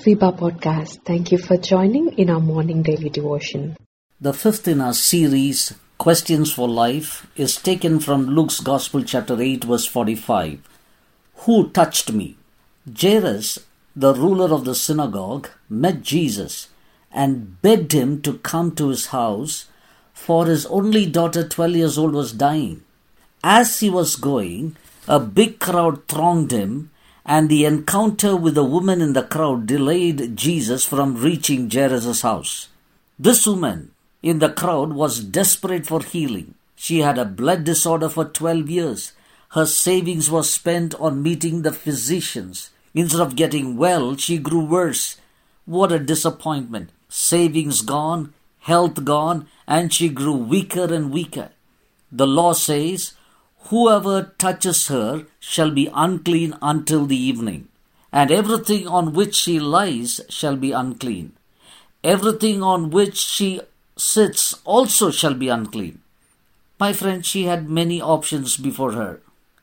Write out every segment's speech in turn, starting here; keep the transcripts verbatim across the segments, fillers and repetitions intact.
Viva Podcast. Thank you for joining in our morning daily devotion. The fifth in our series, Questions for Life, is taken from Luke's Gospel, chapter eight, verse forty-five. Who touched me? Jairus, the ruler of the synagogue, met Jesus and begged him to come to his house, for his only daughter, twelve years old, was dying. As he was going, a big crowd thronged him, and the encounter with the woman in the crowd delayed Jesus from reaching Jairus' house. This woman in the crowd was desperate for healing. She had a blood disorder for twelve years. Her savings was spent on meeting the physicians. Instead of getting well, she grew worse. What a disappointment. Savings gone, health gone, and she grew weaker and weaker. The law says, whoever touches her shall be unclean until the evening, and everything on which she lies shall be unclean. Everything on which she sits also shall be unclean. My friend, she had many options before her.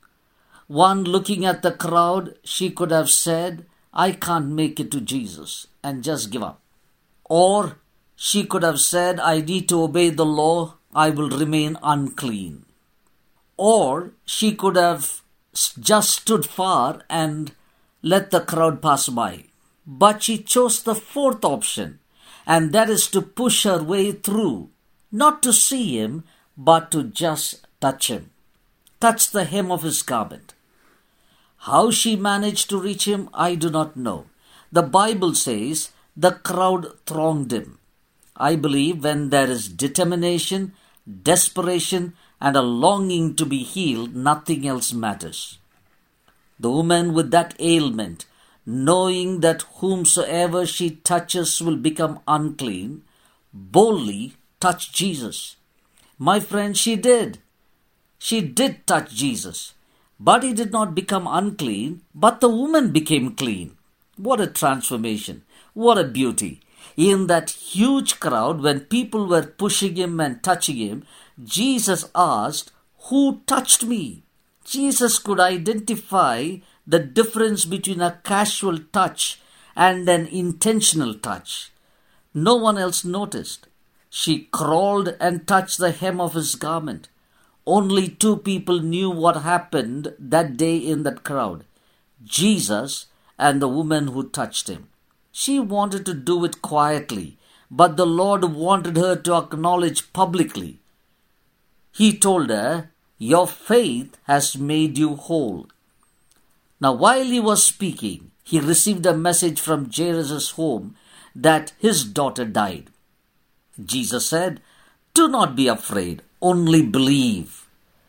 One, looking at the crowd, she could have said, I can't make it to Jesus, and just give up. Or she could have said, I need to obey the law, I will remain unclean. Or she could have just stood far and let the crowd pass by. But she chose the fourth option, and that is to push her way through, not to see him, but to just touch him. Touch the hem of his garment. How she managed to reach him, I do not know. The Bible says the crowd thronged him. I believe when there is determination, desperation, and a longing to be healed, nothing else matters. The woman with that ailment, knowing that whomsoever she touches will become unclean, boldly touched Jesus. My friend, she did. She did touch Jesus. But he did not become unclean, but the woman became clean. What a transformation. What a beauty. In that huge crowd, when people were pushing him and touching him, Jesus asked, who touched me? Jesus could identify the difference between a casual touch and an intentional touch. No one else noticed. She crawled and touched the hem of his garment. Only two people knew what happened that day in that crowd, Jesus and the woman who touched him. She wanted to do it quietly, but the Lord wanted her to acknowledge publicly. He told her, your faith has made you whole. Now, while he was speaking, he received a message from Jairus' home that his daughter died. Jesus said, do not be afraid, only believe.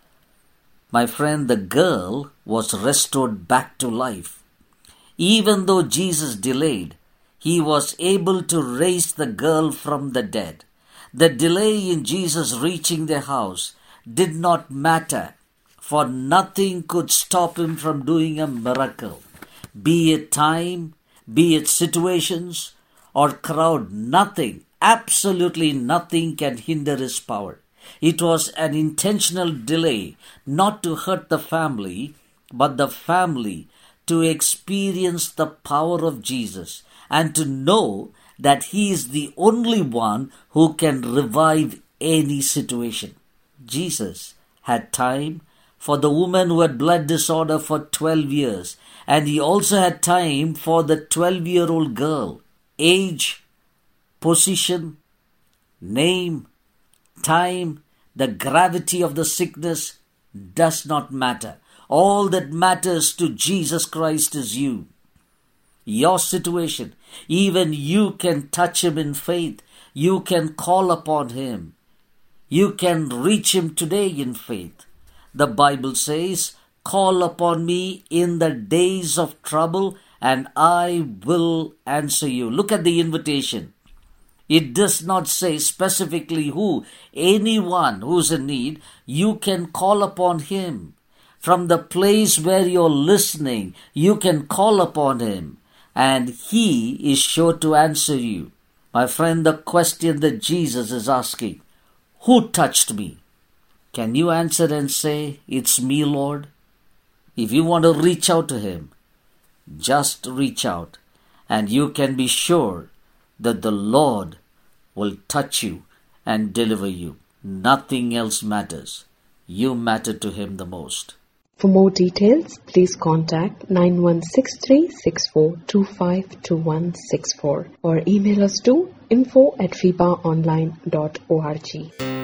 My friend, the girl was restored back to life. Even though Jesus delayed, he was able to raise the girl from the dead. The delay in Jesus reaching the house did not matter, for nothing could stop him from doing a miracle. Be it time, be it situations, or crowd, nothing, absolutely nothing can hinder his power. It was an intentional delay, not to hurt the family, but the family to experience the power of Jesus and to know that he is the only one who can revive any situation. Jesus had time for the woman who had blood disorder for twelve years, and he also had time for the twelve-year-old girl. Age, position, name, time, the gravity of the sickness does not matter. All that matters to Jesus Christ is you. Your situation, even you can touch him in faith. You can call upon him. You can reach him today in faith. The Bible says, call upon me in the days of trouble and I will answer you. Look at the invitation. It does not say specifically who. Anyone who's in need, you can call upon him. From the place where you're listening, you can call upon him, and he is sure to answer you. My friend, the question that Jesus is asking, who touched me? Can you answer and say, it's me, Lord? If you want to reach out to him, just reach out and you can be sure that the Lord will touch you and deliver you. Nothing else matters. You matter to Him the most. For more details, please contact nine one six three six four two five two one six four or email us to info at fiba online dot org.